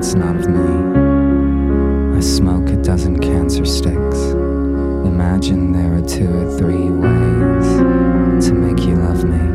it's not of me. I smoke a dozen cancer sticks. Imagine there are 2 or 3 ways to make you love me.